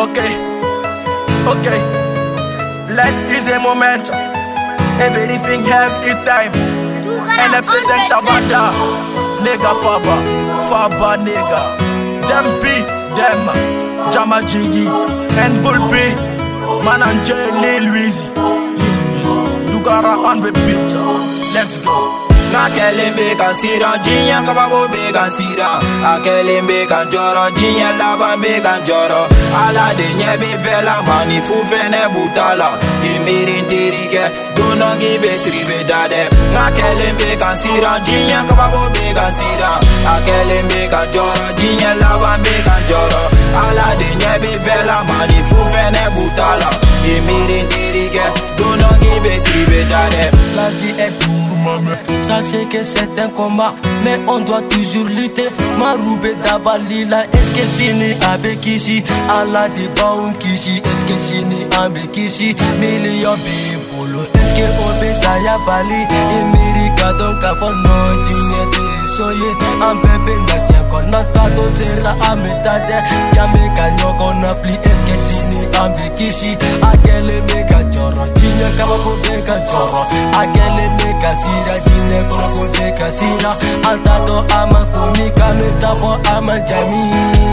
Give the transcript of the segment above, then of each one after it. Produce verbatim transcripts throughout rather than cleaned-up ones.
Okay, okay. Life is a moment. Everything have its time. N F C cinq Sabata. Nigga Faba, Faba nigga. Dem B, dem Jama Jiggy and Bulby. Mananje Lil Weezy. Dugara on the beat. Let's go. Na kelimbe kan siran jinya kababo be kan siran a kelimbe kan joro jinya laba be kan joro ala de nyebe vela mani fu fene butala imirin dirige donongi be tribe dade na kelimbe kan siran jinya kababo be kan siran a kelimbe kan joro jinya laba be kan joro ala de nyebe vela mani fu fene butala imirin dirige donongi be tribe dade. La vie est dure, sachez que c'est un combat, mais on doit toujours lutter. Maroube Dabalila, est-ce que Chini Abekishi, Allah de Baum Kishi, est-ce que Chini Abekishi, million people, est-ce que Obe Saya Bali, Emirika donc avant non, tu soye, un bébé n'a tient qu'on a pas dosé la amétade, Yameka qu'on a pli, est-ce que Chini Abekishi, à quel méga joro, Dinya Kabako Beka joro, à quel méga sira, Dinya Kabako Beka sira, Antato ama komika metabo ama jami,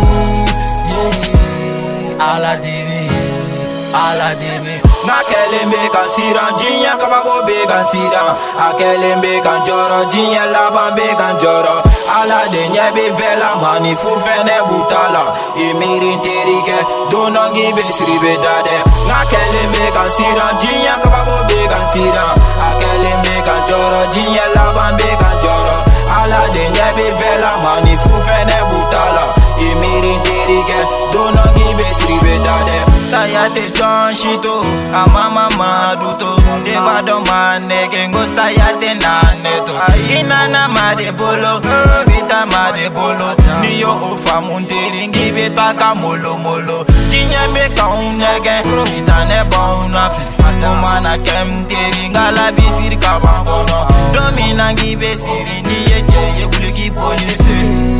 yeah, ala divi, ala divi. Na kelimbe kan siran jinya kabako be kan siran a kelimbe kan joro jinya laban be kan joro ala de nyebe bela mani fu fene butala imirin terike donongi be tribe dade na kelimbe kan siran jinya kabako be kan siran a kelimbe kan joro jinya laban be kan joro ala de nyebe bela mani fu fene butala imirin terike donongi be tribe dade sayate John Shito amama maduto deba do manege ngo sayate naneto inana made bolo bita made bolo niyo ofa mundiri ngibe taka molo molo jinya me kaunege chitane bauna fli omana kem teri ngala bisir kabangono domina ngibe siri niye cheye buliki police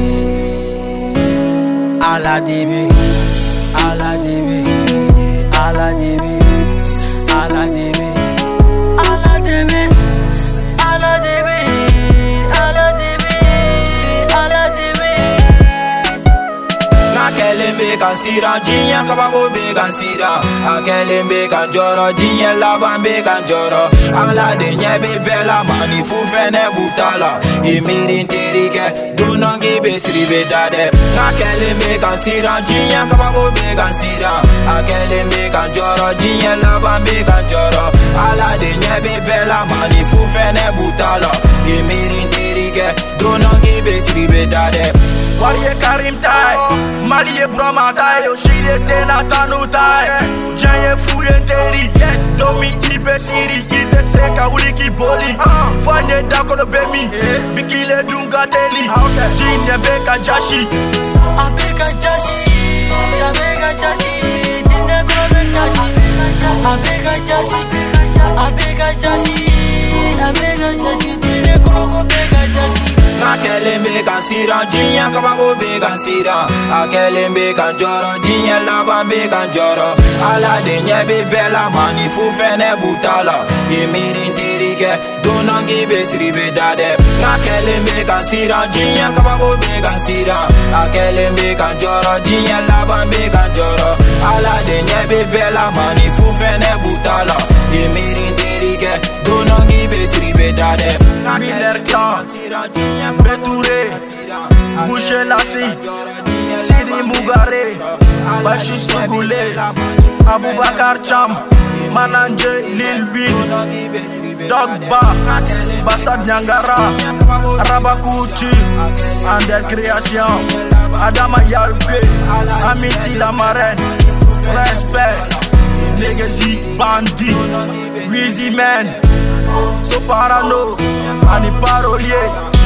ala dibi ala dibi ala dibi ala dibi ala dibi ala dibi ala dibi ala dibi na kelimbe kan siran jinya kabako be kan siran a kelimbe kan joro jinya laban be kan joro ala de nyebe bela mani fu fene butala imirin terike donongi be tribe dade na kelimbe kan siran jinya kabako be kan siran a kelimbe kan joro jinya laban be kan joro ala de nyebe bela mani fu fene butala imirin terike donongi be tribe dade. Warrior Karim Tai, Maliye Brahma Tai, Yoshide Tena Tanu Tai, Janye Fuyen Teri, yes, Domi Ibe Siri, Ite Seka Uliki Boli, Fanye Dako no Bemi, Bikile Dunga Teli, Jinye Beka Jashi, Abeka Jashi, Abeka Jashi, Jinye Kobe Jashi, Abeka Jashi, Abeka Jashi, Abeka Jashi, Jinye Kobe Jashi. Na kelimbe kan siran jinya kabako be kan siran a kelimbe kan joro jinya laban be kan joro ala de nyebe bela mani fu fene butala imirin terike donongi be tribe dade na kelimbe kan siran jinya kabako be kan siran a kelimbe kan joro jinya laban be kan joro ala de nyebe bela mani fu fene butala imirin terike donongi be tribe dade na Miller Clan, Betouré, Boucher Lassi, Sidi Mougare, Bachis Tougoulé, Aboubakar Cham, Mananje Lil Weezy, Dogba, Bassad Nyangara, Rabakouti, Ander Création, Adama Yalpe, Amiti la Marraine, Respect, Legacy Bandi, Weezy Man, Soparano, Ani Parolier.